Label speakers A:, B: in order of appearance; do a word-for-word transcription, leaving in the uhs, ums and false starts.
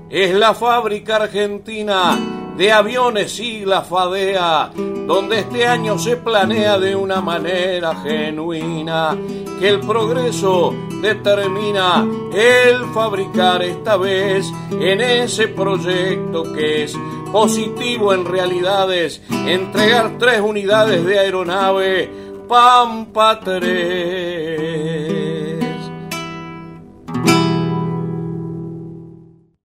A: es la fábrica argentina de aviones sigla FADEA, donde este año se planea de una manera genuina que el progreso determina el fabricar esta vez en ese proyecto que es positivo en realidades, entregar tres unidades de aeronave Pampa tres.